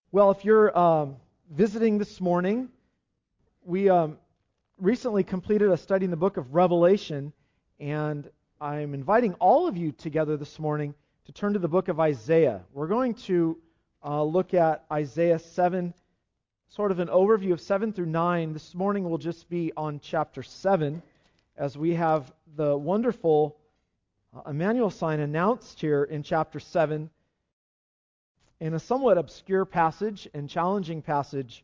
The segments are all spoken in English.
Well, if you're visiting this morning, we recently completed a study in the book of Revelation, and I'm inviting all of you together this morning to turn to the book of Isaiah. We're going to look at Isaiah 7, sort of an overview of 7 through 9. This morning will just be on chapter 7, as we have the wonderful Emmanuel sign announced here in chapter 7. In a somewhat obscure passage and challenging passage,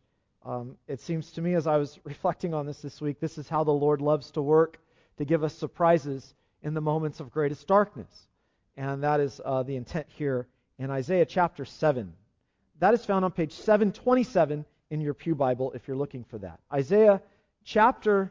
it seems to me as I was reflecting on this week, this is how the Lord loves to work to give us surprises in the moments of greatest darkness. And that is the intent here in Isaiah chapter 7. That is found on page 727 in your Pew Bible if you're looking for that. Isaiah chapter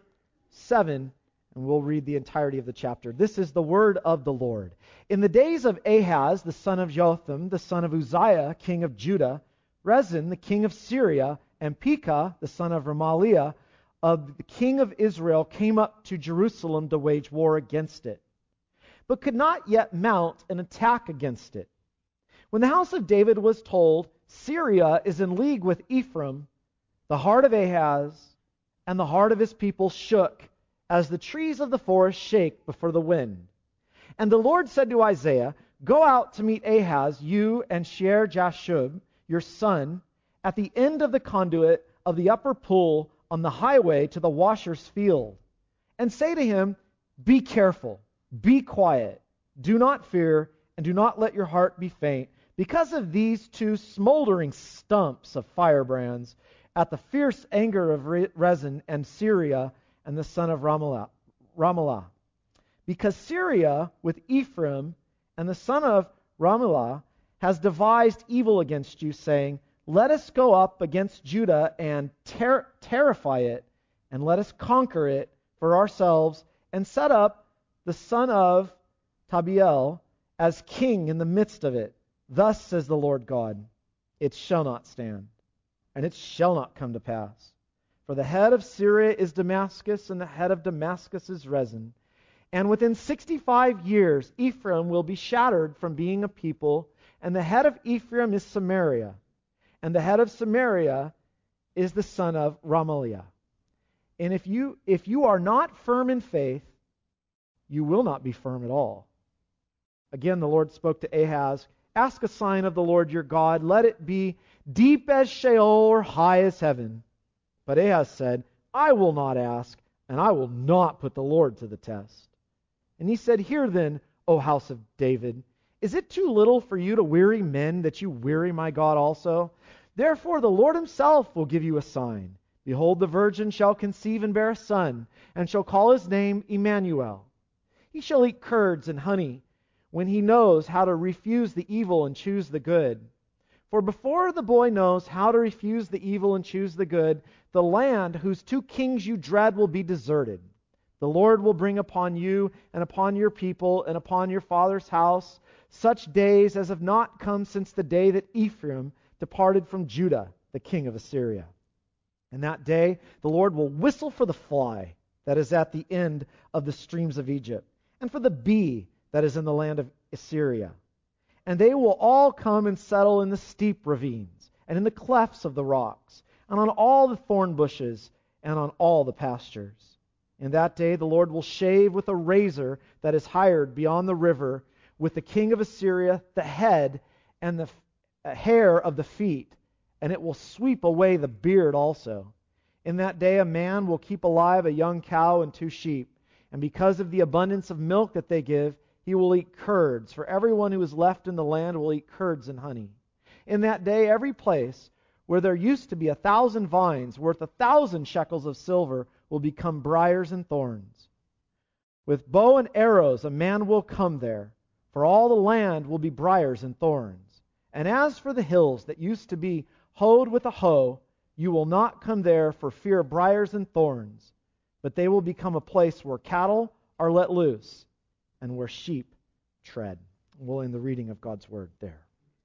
7, and we'll read the entirety of the chapter. This is the word of the Lord. In the days of Ahaz, the son of Jotham, the son of Uzziah, king of Judah, Rezin, the king of Syria, and Pekah, the son of Remaliah, of the king of Israel, came up to Jerusalem to wage war against it, but could not yet mount an attack against it. When the house of David was told, Syria is in league with Ephraim, the heart of Ahaz and the heart of his people shook, as the trees of the forest shake before the wind. And the Lord said to Isaiah, Go out to meet Ahaz, you and Shear-Jashub, your son, at the end of the conduit of the upper pool on the highway to the washer's field, and say to him, Be careful, be quiet, do not fear, and do not let your heart be faint, because of these two smoldering stumps of firebrands at the fierce anger of Rezin and Syria and the son of Ramallah. Because Syria with Ephraim and the son of Ramallah has devised evil against you, saying, Let us go up against Judah and terrify it, and let us conquer it for ourselves, and set up the son of Tabiel as king in the midst of it. Thus says the Lord God, It shall not stand, and it shall not come to pass. For the head of Syria is Damascus, and the head of Damascus is Rezin. And within 65 years Ephraim will be shattered from being a people, and the head of Ephraim is Samaria, and the head of Samaria is the son of Remaliah. And if you are not firm in faith, you will not be firm at all. Again the Lord spoke to Ahaz, Ask a sign of the Lord your God, let it be deep as Sheol or high as heaven. But Ahaz said, I will not ask, and I will not put the Lord to the test. And he said, Hear then, O house of David, is it too little for you to weary men, that you weary my God also? Therefore the Lord himself will give you a sign. Behold, the virgin shall conceive and bear a son, and shall call his name Emmanuel. He shall eat curds and honey, when he knows how to refuse the evil and choose the good. For before the boy knows how to refuse the evil and choose the good, the land whose two kings you dread will be deserted. The Lord will bring upon you and upon your people and upon your father's house such days as have not come since the day that Ephraim departed from Judah, the king of Assyria. In that day the Lord will whistle for the fly that is at the end of the streams of Egypt, and for the bee that is in the land of Assyria. And they will all come and settle in the steep ravines, and in the clefts of the rocks, and on all the thorn bushes, and on all the pastures. In that day the Lord will shave with a razor that is hired beyond the river, with the king of Assyria, the head and the hair of the feet, and it will sweep away the beard also. In that day a man will keep alive a young cow and 2 sheep, and because of the abundance of milk that they give, he will eat curds, for everyone who is left in the land will eat curds and honey. In that day every place where there used to be 1,000 vines worth 1,000 shekels of silver will become briars and thorns. With bow and arrows a man will come there, for all the land will be briars and thorns. And as for the hills that used to be hoed with a hoe, you will not come there for fear of briars and thorns, but they will become a place where cattle are let loose, and where sheep tread. We'll end the reading of God's Word there.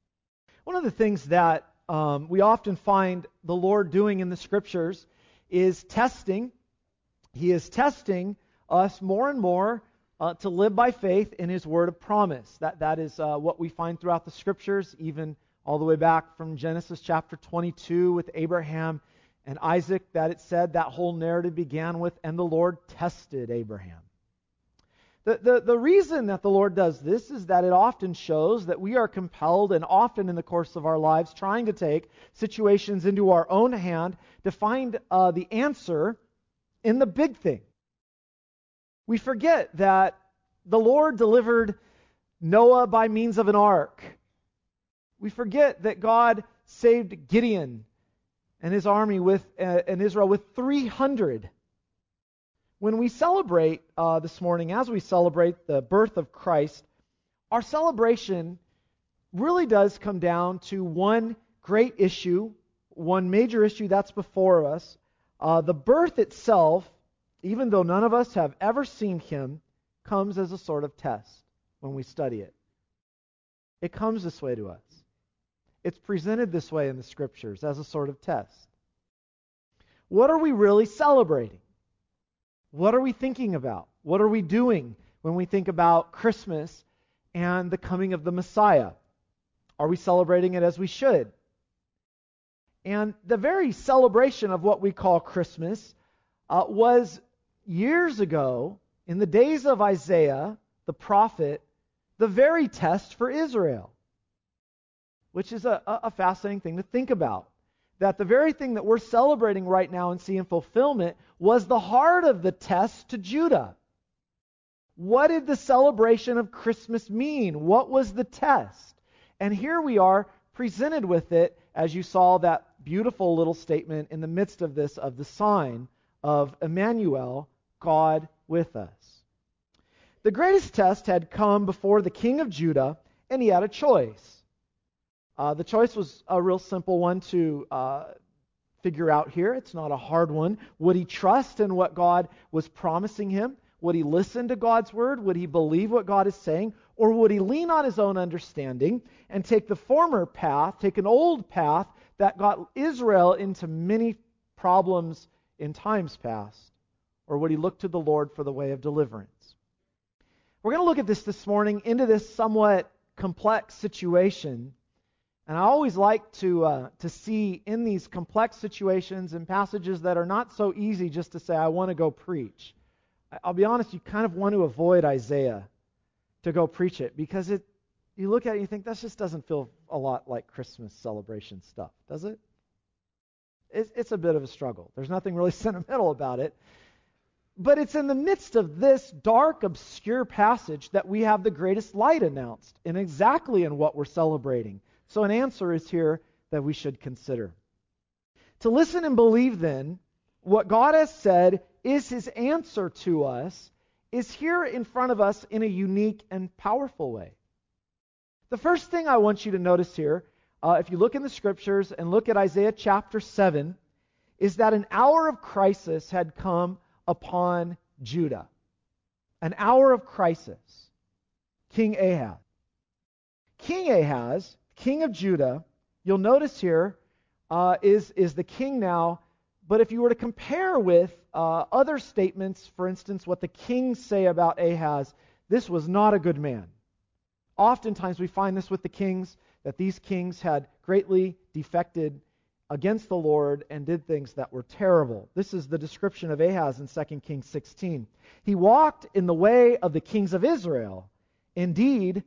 One of the things that we often find the Lord doing in the Scriptures is testing. He is testing us more and more to live by faith in His word of promise. That is what we find throughout the Scriptures, even all the way back from Genesis chapter 22 with Abraham and Isaac, that it said that whole narrative began with, and the Lord tested Abraham. The reason that the Lord does this is that it often shows that we are compelled, and often in the course of our lives, trying to take situations into our own hand to find the answer in the big thing. We forget that the Lord delivered Noah by means of an ark. We forget that God saved Gideon and his army and Israel with 300. When we celebrate this morning, as we celebrate the birth of Christ, our celebration really does come down to one great issue, one major issue that's before us. The birth itself, even though none of us have ever seen him, comes as a sort of test when we study it. It comes this way to us. It's presented this way in the Scriptures as a sort of test. What are we really celebrating? What are we thinking about? What are we doing when we think about Christmas and the coming of the Messiah? Are we celebrating it as we should? And the very celebration of what we call Christmas was years ago, in the days of Isaiah, the prophet, the very test for Israel, which is a fascinating thing to think about. That the very thing that we're celebrating right now and see in fulfillment was the heart of the test to Judah. What did the celebration of Christmas mean? What was the test? And here we are presented with it, as you saw that beautiful little statement in the midst of this, of the sign of Emmanuel, God with us. The greatest test had come before the king of Judah, and he had a choice. The choice was a real simple one to figure out here. It's not a hard one. Would he trust in what God was promising him? Would he listen to God's word? Would he believe what God is saying? Or would he lean on his own understanding and take the former path, take an old path that got Israel into many problems in times past? Or would he look to the Lord for the way of deliverance? We're going to look at this morning into this somewhat complex situation. And I always like to see in these complex situations and passages that are not so easy just to say, I want to go preach. I'll be honest, you kind of want to avoid Isaiah to go preach it, because you look at it and you think, that just doesn't feel a lot like Christmas celebration stuff, does it? It's a bit of a struggle. There's nothing really sentimental about it. But it's in the midst of this dark, obscure passage that we have the greatest light announced, and exactly in what we're celebrating. So an answer is here that we should consider. To listen and believe, then, what God has said is his answer to us, is here in front of us in a unique and powerful way. The first thing I want you to notice here, if you look in the Scriptures and look at Isaiah chapter 7, is that an hour of crisis had come upon Judah. An hour of crisis. King Ahaz. King Ahaz, king of Judah, you'll notice here, is the king now. But if you were to compare with other statements, for instance, what the kings say about Ahaz, this was not a good man. Oftentimes we find this with the kings, that these kings had greatly defected against the Lord and did things that were terrible. This is the description of Ahaz in 2 Kings 16. He walked in the way of the kings of Israel. Indeed,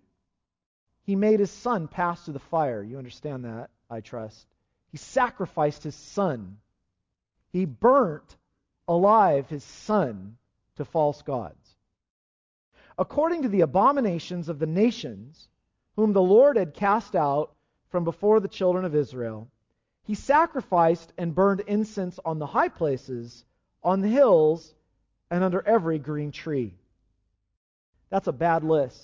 he made his son pass through the fire. You understand that, I trust. He sacrificed his son. He burnt alive his son to false gods. According to the abominations of the nations, whom the Lord had cast out from before the children of Israel, he sacrificed and burned incense on the high places, on the hills, and under every green tree. That's a bad list.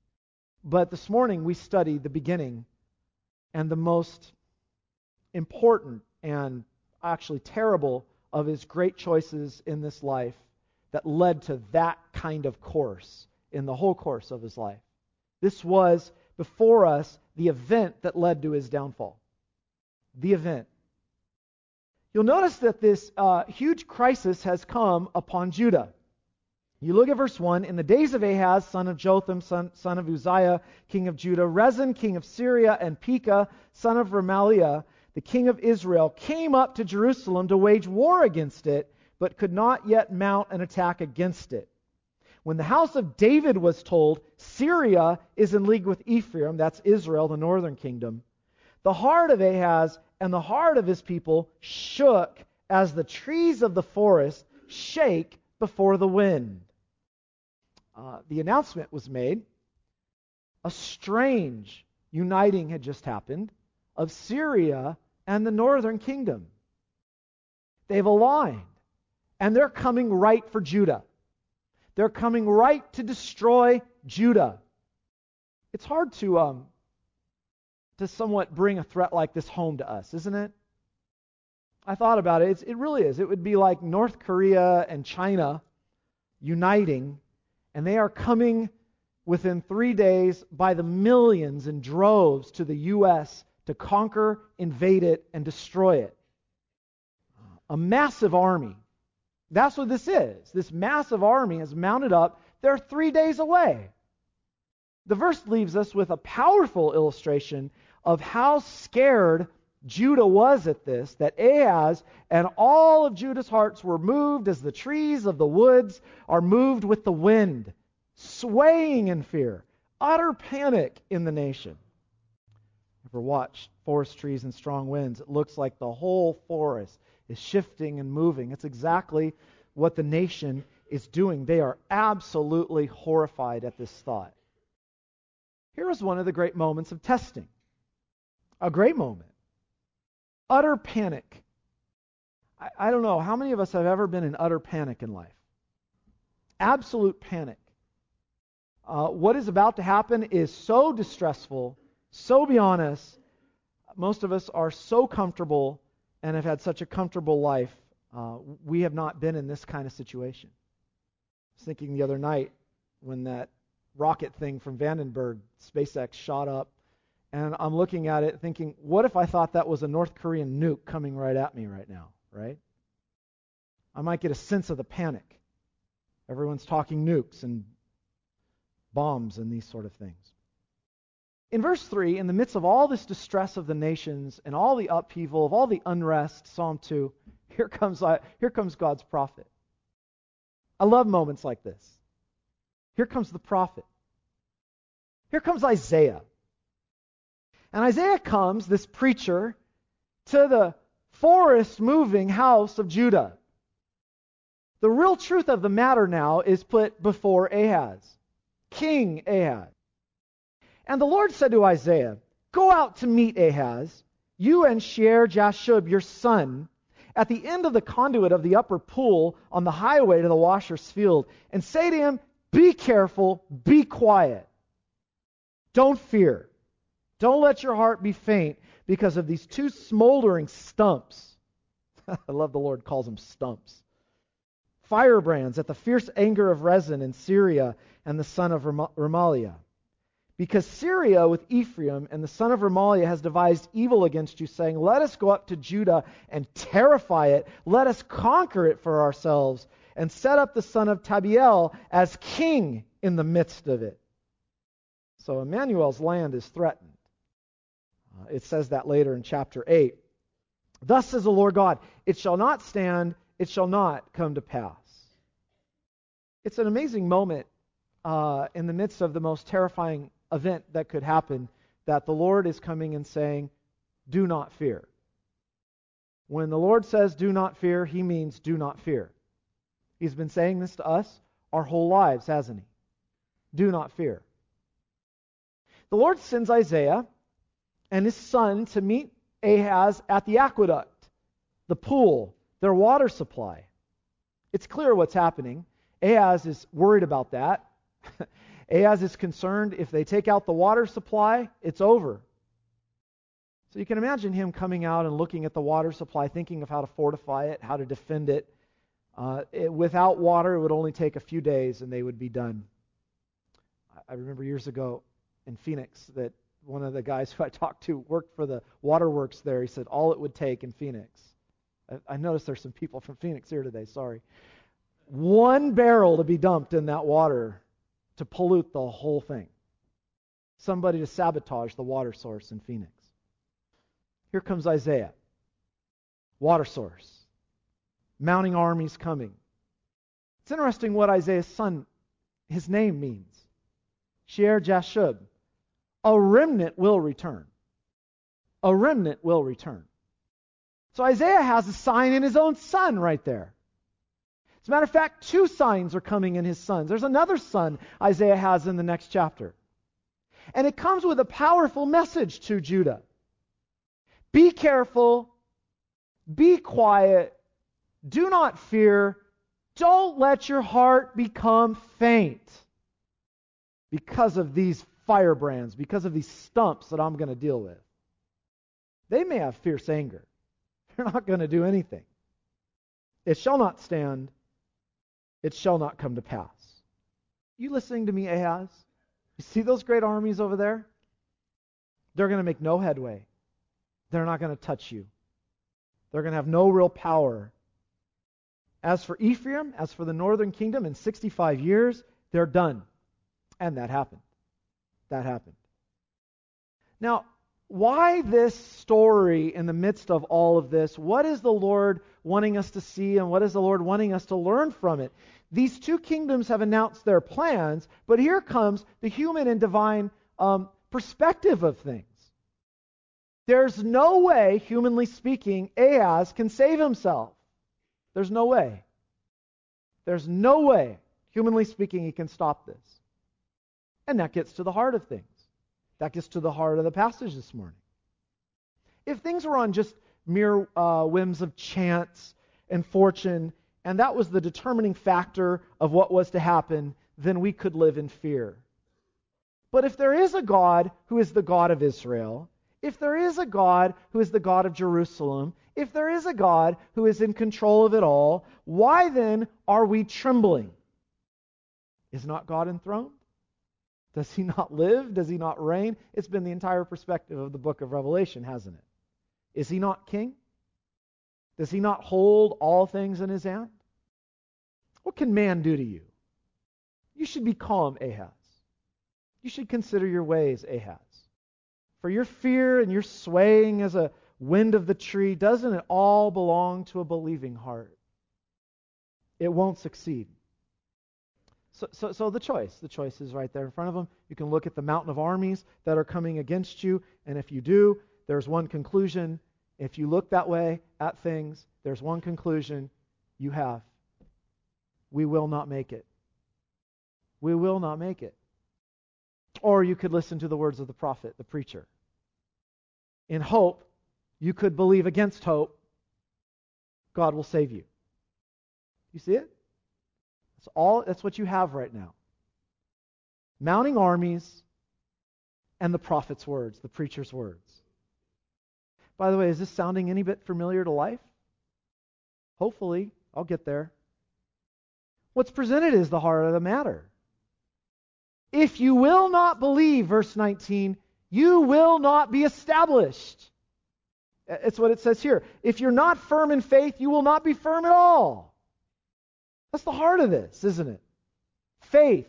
But this morning we studied the beginning and the most important and actually terrible of his great choices in this life that led to that kind of course in the whole course of his life. This was before us the event that led to his downfall. The event. You'll notice that this huge crisis has come upon Judah. You look at verse 1. In the days of Ahaz, son of Jotham, son of Uzziah, king of Judah, Rezin, king of Syria, and Pekah, son of Remaliah, the king of Israel, came up to Jerusalem to wage war against it, but could not yet mount an attack against it. When the house of David was told, Syria is in league with Ephraim, that's Israel, the northern kingdom, the heart of Ahaz and the heart of his people shook as the trees of the forest shake before the wind. The announcement was made. A strange uniting had just happened of Syria and the northern kingdom. They've aligned, and they're coming right for Judah. They're coming right to destroy Judah. It's hard to somewhat bring a threat like this home to us, isn't it? I thought about it. It really is. It would be like North Korea and China uniting, and they are coming within 3 days by the millions in droves to the U.S. to conquer, invade it, and destroy it. A massive army. That's what this is. This massive army has mounted up. They're 3 days away. The verse leaves us with a powerful illustration of how scared Judah was at this, that Ahaz and all of Judah's hearts were moved as the trees of the woods are moved with the wind, swaying in fear, utter panic in the nation. Ever watched forest trees and strong winds? It looks like the whole forest is shifting and moving. It's exactly what the nation is doing. They are absolutely horrified at this thought. Here is one of the great moments of testing. A great moment. Utter panic. I don't know, how many of us have ever been in utter panic in life? Absolute panic. What is about to happen is so distressful, so beyond us. Most of us are so comfortable and have had such a comfortable life. We have not been in this kind of situation. I was thinking the other night when that rocket thing from Vandenberg, SpaceX, shot up, and I'm looking at it thinking, what if I thought that was a North Korean nuke coming right at me right now, right? I might get a sense of the panic. Everyone's talking nukes and bombs and these sort of things. In verse 3, in the midst of all this distress of the nations and all the upheaval, of all the unrest, Psalm 2, here comes God's prophet. I love moments like this. Here comes the prophet. Here comes Isaiah. And Isaiah comes, this preacher, to the forest-moving house of Judah. The real truth of the matter now is put before Ahaz, King Ahaz. And the Lord said to Isaiah, "Go out to meet Ahaz, you and Shear-Jashub, your son, at the end of the conduit of the upper pool on the highway to the washer's field, and say to him, be careful, be quiet. Don't fear. Don't let your heart be faint because of these two smoldering stumps." I love the Lord calls them stumps. "Firebrands at the fierce anger of Rezin in Syria and the son of Remaliah. Because Syria with Ephraim and the son of Remaliah has devised evil against you, saying, let us go up to Judah and terrify it. Let us conquer it for ourselves and set up the son of Tabiel as king in the midst of it." So Emmanuel's land is threatened. It says that later in chapter 8. "Thus says the Lord God, it shall not stand, it shall not come to pass." It's an amazing moment in the midst of the most terrifying event that could happen, that the Lord is coming and saying, do not fear. When the Lord says do not fear, He means do not fear. He's been saying this to us our whole lives, hasn't He? Do not fear. The Lord sends Isaiah and his son to meet Ahaz at the aqueduct, the pool, their water supply. It's clear what's happening. Ahaz is worried about that. Ahaz is concerned if they take out the water supply, it's over. So you can imagine him coming out and looking at the water supply, thinking of how to fortify it, how to defend it. Without water, it would only take a few days and they would be done. I remember years ago in Phoenix that one of the guys who I talked to worked for the waterworks there. He said all it would take in Phoenix. I noticed there's some people from Phoenix here today, sorry. one barrel to be dumped in that water to pollute the whole thing. Somebody to sabotage the water source in Phoenix. Here comes Isaiah. Water source. Mounting armies coming. It's interesting what Isaiah's son, his name means. Shear-Jashub. A remnant will return. A remnant will return. So Isaiah has a sign in his own son right there. As a matter of fact, 2 signs are coming in his sons. There's another son Isaiah has in the next chapter. And it comes with a powerful message to Judah. Be careful. Be quiet. Do not fear. Don't let your heart become faint because of these firebrands, because of these stumps that I'm going to deal with. They may have fierce anger. They're not going to do anything. It shall not stand. It shall not come to pass. You listening to me, Ahaz? You see those great armies over there? They're going to make no headway. They're not going to touch you. They're going to have no real power. As for Ephraim, as for the northern kingdom, in 65 years, they're done. And that happened. That happened. Now, why this story in the midst of all of this? What is the Lord wanting us to see, and what is the Lord wanting us to learn from it? These 2 kingdoms have announced their plans, but here comes the human and divine perspective of things. There's no way, humanly speaking, Ahaz can save himself. There's no way. There's no way, humanly speaking, he can stop this. And that gets to the heart of things. That gets to the heart of the passage this morning. If things were on just mere whims of chance and fortune, and that was the determining factor of what was to happen, then we could live in fear. But if there is a God who is the God of Israel, if there is a God who is the God of Jerusalem, if there is a God who is in control of it all, why then are we trembling? Is not God enthroned? Does he not live? Does he not reign? It's been the entire perspective of the book of Revelation, hasn't it? Is he not king? Does he not hold all things in his hand? What can man do to you? You should be calm, Ahaz. You should consider your ways, Ahaz. For your fear and your swaying as a wind of the tree, doesn't it all belong to a believing heart? It won't succeed. So the choice is right there in front of them. You can look at the mountain of armies that are coming against you, and if you do, there's one conclusion. If you look that way at things, there's one conclusion you have. We will not make it. We will not make it. Or you could listen to the words of the prophet, the preacher. In hope, you could believe against hope, God will save you. You see it? That's what you have right now. Mounting armies and the prophet's words, the preacher's words. By the way, is this sounding any bit familiar to life? Hopefully, I'll get there. What's presented is the heart of the matter. If you will not believe, verse 19, you will not be established. It's what it says here. If you're not firm in faith, you will not be firm at all. That's the heart of this, isn't it? Faith.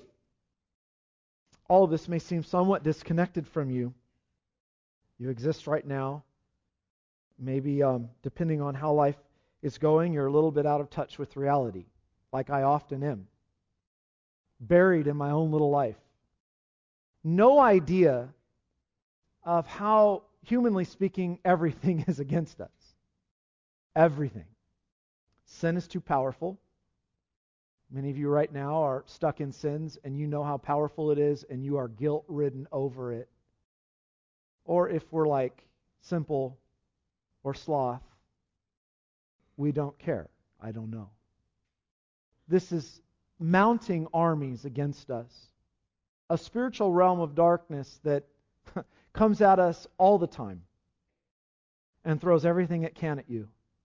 All of this may seem somewhat disconnected from you. You exist right now. Maybe depending on how life is going, you're a little bit out of touch with reality, like I often am. Buried in my own little life. No idea of how, humanly speaking, everything is against us. Everything. Sin is too powerful. Many of you right now are stuck in sins, and you know how powerful it is, and you are guilt-ridden over it. Or if we're like simple or sloth, we don't care. I don't know. This is mounting armies against us. A spiritual realm of darkness that comes at us all the time and throws everything it can at you.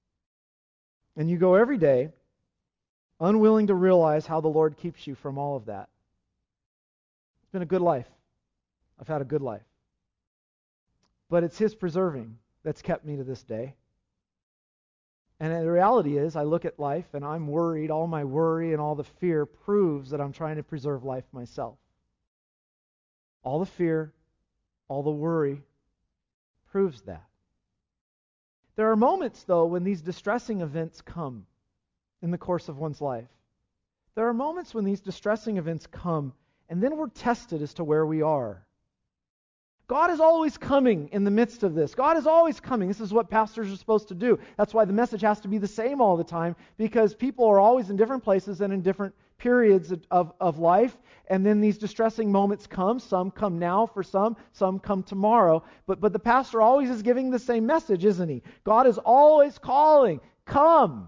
And you go every day unwilling to realize how the Lord keeps you from all of that. It's been a good life. I've had a good life. But it's His preserving that's kept me to this day. And the reality is, I look at life and I'm worried. All my worry and all the fear proves that I'm trying to preserve life myself. All the fear, all the worry proves that. There are moments, though, when these distressing events come in the course of one's life. There are moments when these distressing events come, and then we're tested as to where we are. God is always coming in the midst of this. God is always coming. This is what pastors are supposed to do. That's why the message has to be the same all the time, because people are always in different places and in different periods of life. And then these distressing moments come. Some come now for some come tomorrow. But the pastor always is giving the same message, isn't he? God is always calling, come.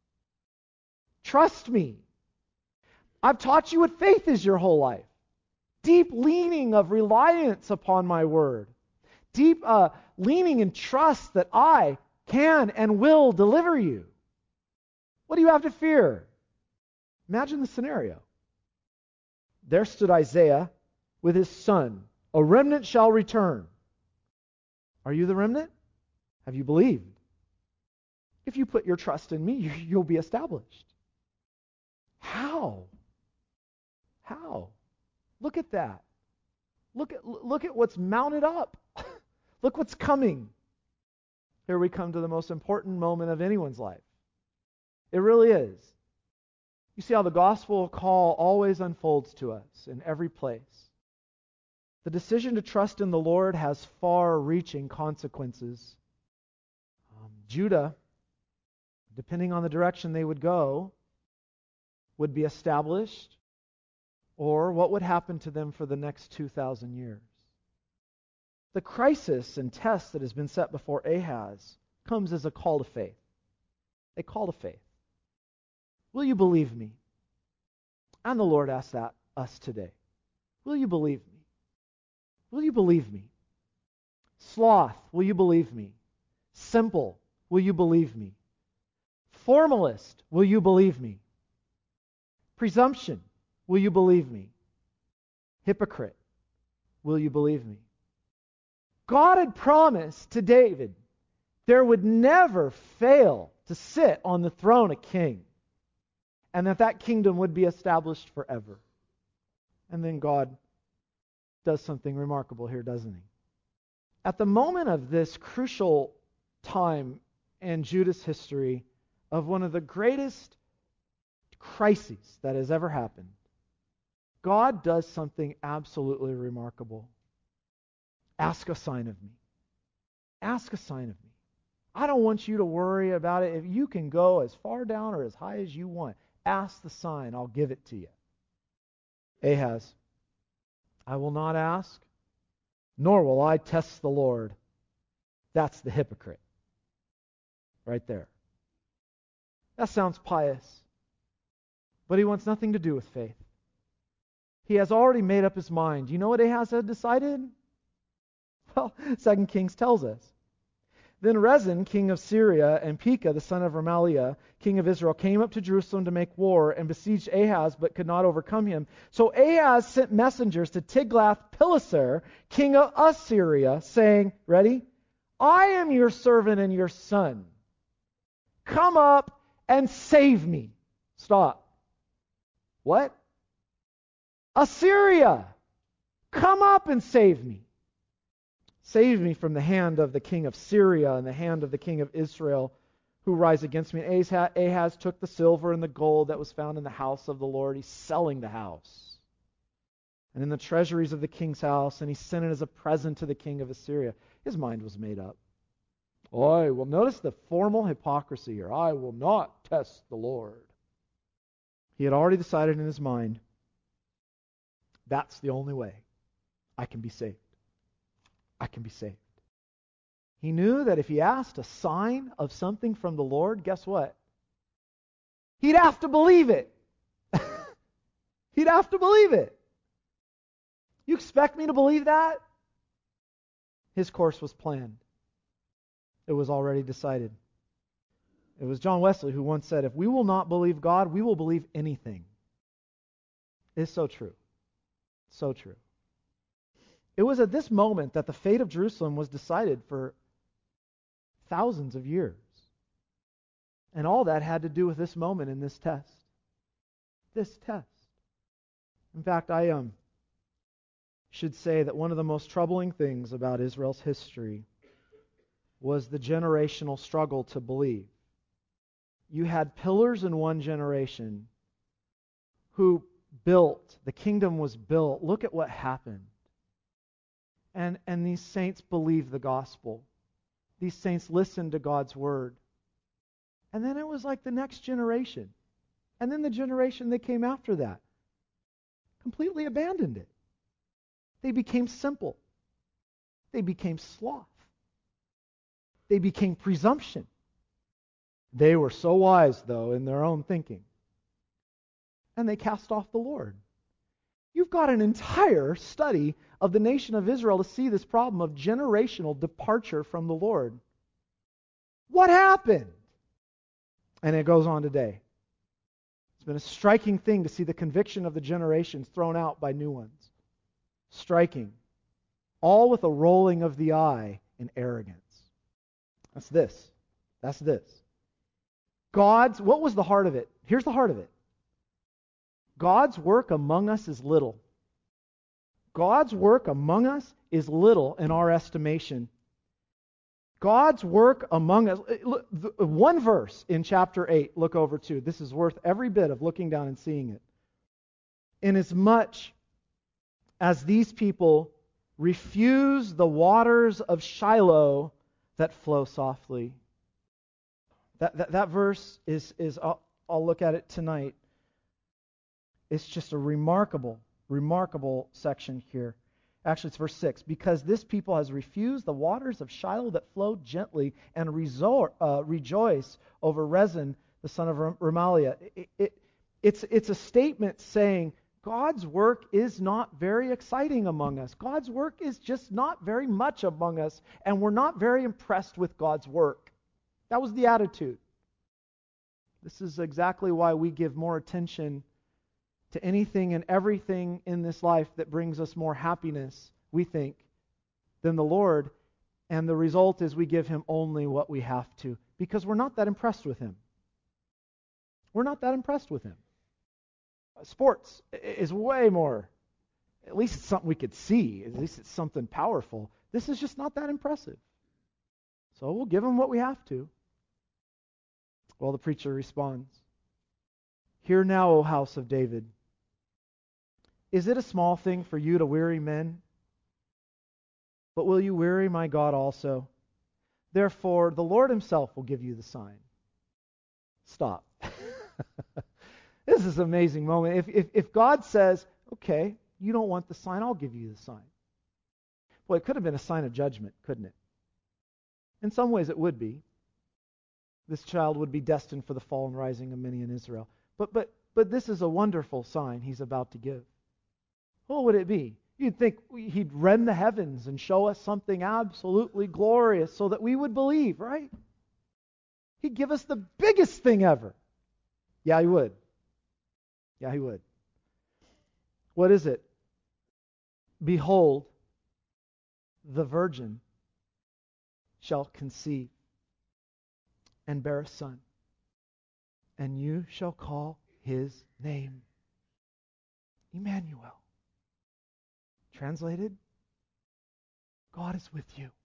Trust me. I've taught you what faith is your whole life. Deep leaning of reliance upon my word. Deep leaning and trust that I can and will deliver you. What do you have to fear? Imagine the scenario. There stood Isaiah with his son. A remnant shall return. Are you the remnant? Have you believed? If you put your trust in me, you'll be established. How? How? Look at that. Look at what's mounted up. Look what's coming. Here we come to the most important moment of anyone's life. It really is. You see how the gospel call always unfolds to us in every place. The decision to trust in the Lord has far-reaching consequences. Judah, depending on the direction they would go, would be established, or what would happen to them for the next 2,000 years. The crisis and test that has been set before Ahaz comes as a call to faith. A call to faith. Will you believe me? And the Lord asks that us today. Will you believe me? Will you believe me? Sloth, will you believe me? Simple, will you believe me? Formalist, will you believe me? Presumption, will you believe me? Hypocrite, will you believe me? God had promised to David there would never fail to sit on the throne a king, and that kingdom would be established forever. And then God does something remarkable here, doesn't he? At the moment of this crucial time in Judah's history of one of the greatest crises that has ever happened, God does something absolutely remarkable. Ask a sign of me. Ask a sign of me. I don't want you to worry about it. If you can go as far down or as high as you want, ask the sign. I'll give it to you. Ahaz, I will not ask, nor will I test the Lord. That's the hypocrite. Right there. That sounds pious. But he wants nothing to do with faith. He has already made up his mind. You know what Ahaz had decided? Well, 2 Kings tells us. Then Rezin, king of Syria, and Pekah, the son of Remaliah, king of Israel, came up to Jerusalem to make war and besieged Ahaz, but could not overcome him. So Ahaz sent messengers to Tiglath-Pileser, king of Assyria, saying, ready? I am your servant and your son. Come up and save me. Stop. What? Assyria, come up and save me. Save me from the hand of the king of Syria and the hand of the king of Israel who rise against me. And Ahaz took the silver and the gold that was found in the house of the Lord. He's selling the house. And in the treasuries of the king's house, and he sent it as a present to the king of Assyria. His mind was made up. Notice the formal hypocrisy here. I will not test the Lord. He had already decided in his mind, that's the only way I can be saved. I can be saved. He knew that if he asked a sign of something from the Lord, guess what? He'd have to believe it. He'd have to believe it. You expect me to believe that? His course was planned. It was already decided. It was John Wesley who once said, if we will not believe God, we will believe anything. It's so true. So true. It was at this moment that the fate of Jerusalem was decided for thousands of years. And all that had to do with this moment in this test. This test. In fact, I should say that one of the most troubling things about Israel's history was the generational struggle to believe. You had pillars in one generation who built, the kingdom was built. Look at what happened. And these saints believed the gospel. These saints listened to God's word. And then it was like the next generation. And then the generation that came after that completely abandoned it. They became simple. They became sloth. They became presumption. They were so wise, though, in their own thinking. And they cast off the Lord. You've got an entire study of the nation of Israel to see this problem of generational departure from the Lord. What happened? And it goes on today. It's been a striking thing to see the conviction of the generations thrown out by new ones. Striking. All with a rolling of the eye and arrogance. That's this. That's this. What was the heart of it? Here's the heart of it. God's work among us is little. God's work among us is little in our estimation. God's work among us. Look, one verse in chapter 8, look over to. This is worth every bit of looking down and seeing it. Inasmuch as these people refuse the waters of Shiloh that flow softly. That verse is I'll look at it tonight. It's just a remarkable section here. Actually, it's verse 6. Because this people has refused the waters of Shiloh that flow gently and rejoice over Rezin, the son of Remaliah. It's a statement saying God's work is not very exciting among us. God's work is just not very much among us, and we're not very impressed with God's work. That was the attitude. This is exactly why we give more attention to anything and everything in this life that brings us more happiness, we think, than the Lord. And the result is we give Him only what we have to, because we're not that impressed with Him. We're not that impressed with Him. Sports is way more, at least it's something we could see. At least it's something powerful. This is just not that impressive. So we'll give Him what we have to. Well, the preacher responds, "Hear now, O house of David. Is it a small thing for you to weary men? But will you weary my God also? Therefore, the Lord Himself will give you the sign." Stop. This is an amazing moment. If God says, okay, you don't want the sign, I'll give you the sign. Well, it could have been a sign of judgment, couldn't it? In some ways it would be. This child would be destined for the fall and rising of many in Israel. But this is a wonderful sign He's about to give. What would it be? You'd think He'd rend the heavens and show us something absolutely glorious so that we would believe, right? He'd give us the biggest thing ever. Yeah, He would. Yeah, He would. What is it? Behold, the virgin shall conceive and bear a son, and you shall call his name Emmanuel. Translated, God is with you.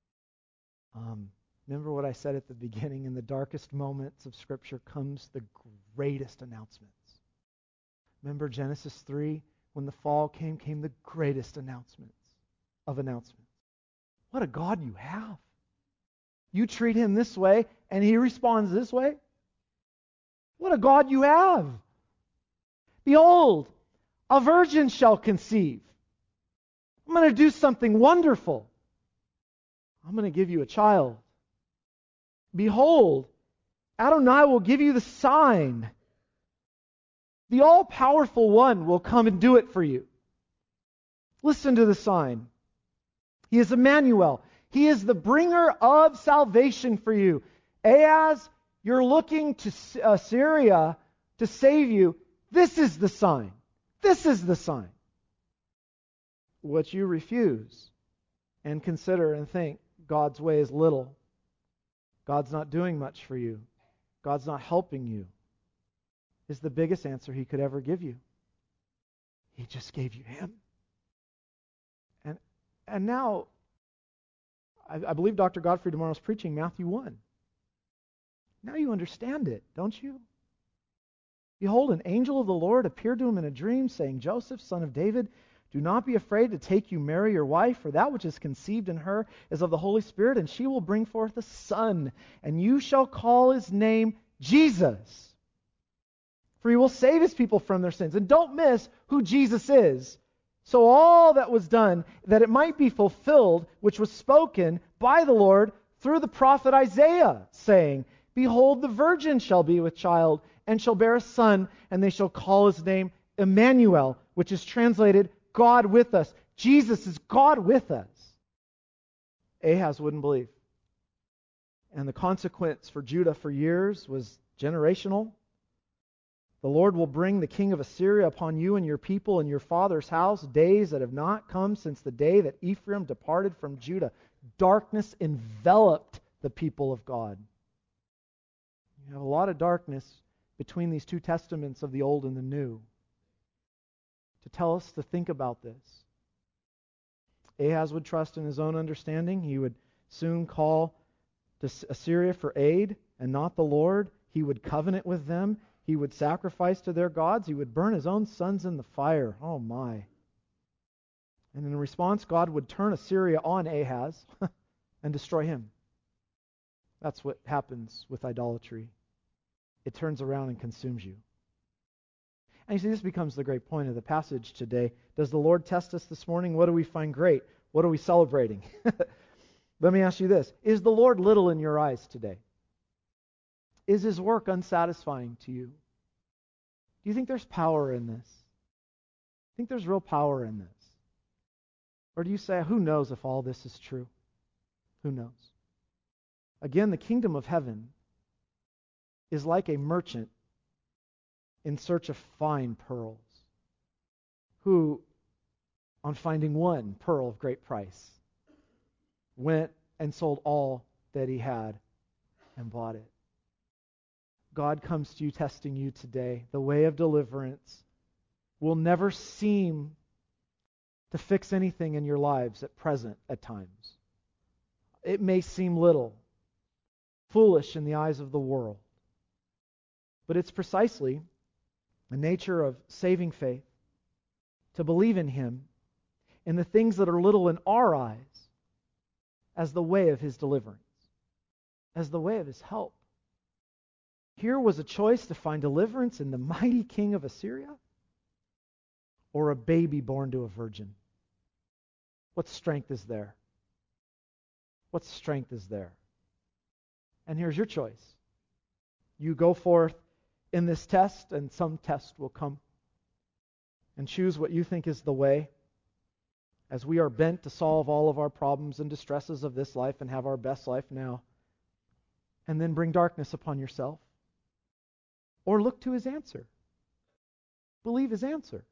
Remember what I said at the beginning? In the darkest moments of Scripture comes the greatest announcements. Remember Genesis 3? When the fall came the greatest announcements of announcements. What a God you have. You treat Him this way, and He responds this way. What a God you have. Behold, a virgin shall conceive. I'm going to do something wonderful. I'm going to give you a child. Behold, Adonai will give you the sign. The all-powerful one will come and do it for you. Listen to the sign. He is Emmanuel. He is the bringer of salvation for you. As you're looking to Syria to save you, this is the sign. This is the sign. What you refuse and consider and think God's way is little. God's not doing much for you. God's not helping you, is the biggest answer he could ever give you. He just gave you him. And now, I believe Dr. Godfrey tomorrow is preaching Matthew 1. Now you understand it, don't you? Behold, an angel of the Lord appeared to him in a dream, saying, Joseph, son of David, do not be afraid to take you Mary, your wife, for that which is conceived in her is of the Holy Spirit, and she will bring forth a son, and you shall call his name Jesus. For he will save his people from their sins. And don't miss who Jesus is. So all that was done, that it might be fulfilled, which was spoken by the Lord through the prophet Isaiah, saying, Behold, the virgin shall be with child, and shall bear a son, and they shall call his name Emmanuel, which is translated God with us. Jesus is God with us. Ahaz wouldn't believe. And the consequence for Judah for years was generational. The Lord will bring the king of Assyria upon you and your people and your father's house, days that have not come since the day that Ephraim departed from Judah. Darkness enveloped the people of God. You have a lot of darkness between these two testaments of the Old and the New to tell us to think about this. Ahaz would trust in his own understanding. He would soon call to Assyria for aid and not the Lord. He would covenant with them. He would sacrifice to their gods. He would burn his own sons in the fire. Oh my. And in response, God would turn Assyria on Ahaz and destroy him. That's what happens with idolatry. It turns around and consumes you. And you see, this becomes the great point of the passage today. Does the Lord test us this morning? What do we find great? What are we celebrating? Let me ask you this. Is the Lord little in your eyes today? Is his work unsatisfying to you? Do you think there's power in this? I think there's real power in this. Or do you say, who knows if all this is true? Who knows? Again, the kingdom of heaven is like a merchant in search of fine pearls, who, on finding one pearl of great price, went and sold all that he had and bought it. God comes to you testing you today. The way of deliverance will never seem to fix anything in your lives at present at times. It may seem little, foolish in the eyes of the world. But it's precisely the nature of saving faith to believe in him in the things that are little in our eyes as the way of his deliverance, as the way of his help. Here was a choice to find deliverance in the mighty king of Assyria or a baby born to a virgin. What strength is there? What strength is there? And here's your choice. You go forth in this test, and some test will come, and choose what you think is the way, as we are bent to solve all of our problems and distresses of this life and have our best life now, and then bring darkness upon yourself. Or look to his answer. Believe his answer.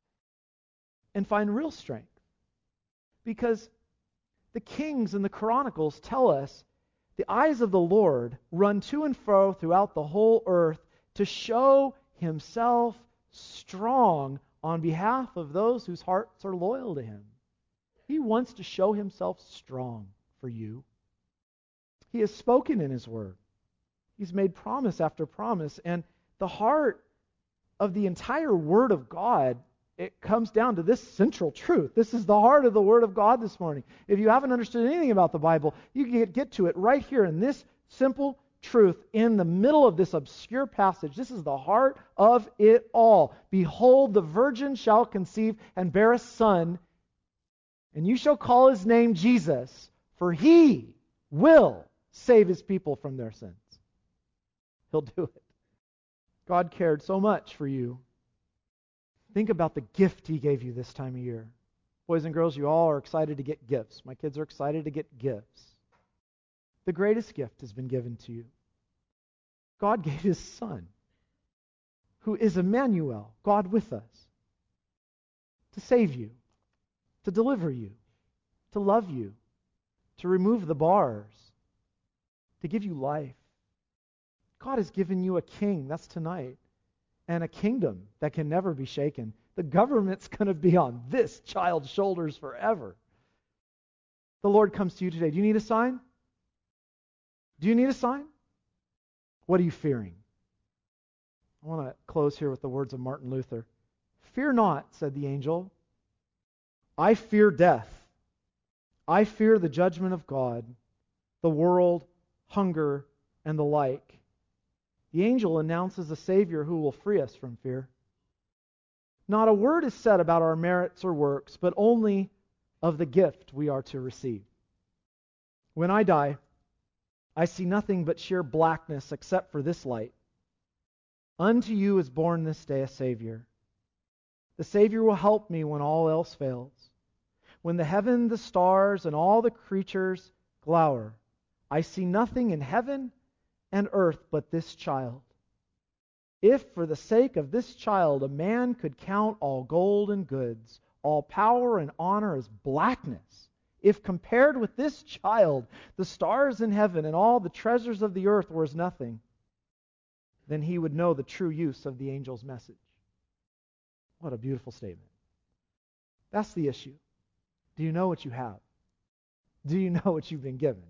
And find real strength. Because the Kings and the Chronicles tell us the eyes of the Lord run to and fro throughout the whole earth to show himself strong on behalf of those whose hearts are loyal to him. He wants to show himself strong for you. He has spoken in his word. He's made promise after promise, and the heart of the entire Word of God, it comes down to this central truth. This is the heart of the Word of God this morning. If you haven't understood anything about the Bible, you can get to it right here in this simple truth in the middle of this obscure passage. This is the heart of it all. Behold, the virgin shall conceive and bear a son, and you shall call his name Jesus, for he will save his people from their sins. He'll do it. God cared so much for you. Think about the gift he gave you this time of year. Boys and girls, you all are excited to get gifts. My kids are excited to get gifts. The greatest gift has been given to you. God gave his Son, who is Emmanuel, God with us, to save you, to deliver you, to love you, to remove the bars, to give you life. God has given you a king, that's tonight, and a kingdom that can never be shaken. The government's going to be on this child's shoulders forever. The Lord comes to you today. Do you need a sign? Do you need a sign? What are you fearing? I want to close here with the words of Martin Luther. Fear not, said the angel. I fear death. I fear the judgment of God, the world, hunger, and the like. The angel announces a Savior who will free us from fear. Not a word is said about our merits or works, but only of the gift we are to receive. When I die, I see nothing but sheer blackness except for this light. Unto you is born this day a Savior. The Savior will help me when all else fails. When the heaven, the stars, and all the creatures glower, I see nothing in heaven and earth but this child. If for the sake of this child a man could count all gold and goods, all power and honor as blackness, if compared with this child, the stars in heaven and all the treasures of the earth were as nothing, then he would know the true use of the angel's message. What a beautiful statement. That's the issue. Do you know what you have? Do you know what you've been given?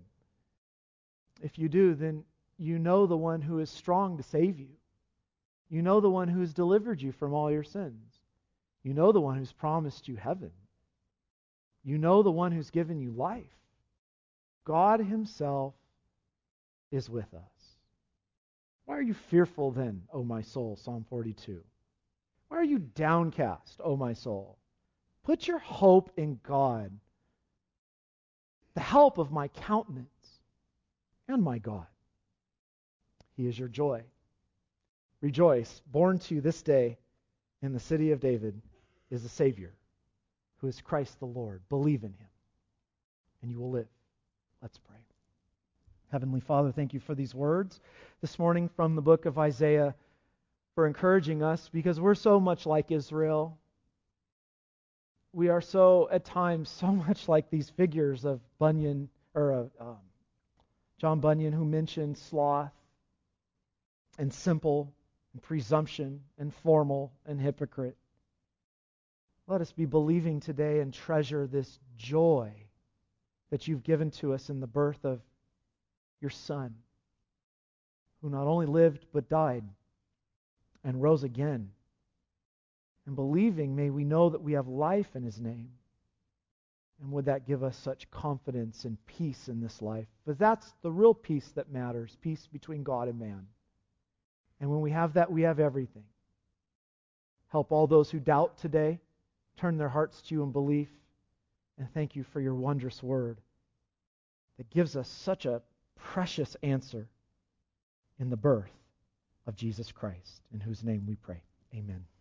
If you do, then you know the one who is strong to save you. You know the one who has delivered you from all your sins. You know the one who's promised you heaven. You know the one who's given you life. God Himself is with us. Why are you fearful then, O my soul? Psalm 42. Why are you downcast, O my soul? Put your hope in God, the help of my countenance and my God. He is your joy. Rejoice, born to you this day in the city of David is a Savior, who is Christ the Lord. Believe in Him, and you will live. Let's pray. Heavenly Father, thank you for these words this morning from the book of Isaiah, for encouraging us, because we're so much like Israel. We are so, at times, so much like these figures of Bunyan, or John Bunyan, who mentioned sloth and simple and presumption and formal and hypocrite. Let us be believing today and treasure this joy that you've given to us in the birth of your Son, who not only lived but died and rose again. And believing, may we know that we have life in His name. And would that give us such confidence and peace in this life? Because that's the real peace that matters, peace between God and man. And when we have that, we have everything. Help all those who doubt today, turn their hearts to you in belief, and thank you for your wondrous word that gives us such a precious answer in the birth of Jesus Christ, in whose name we pray. Amen.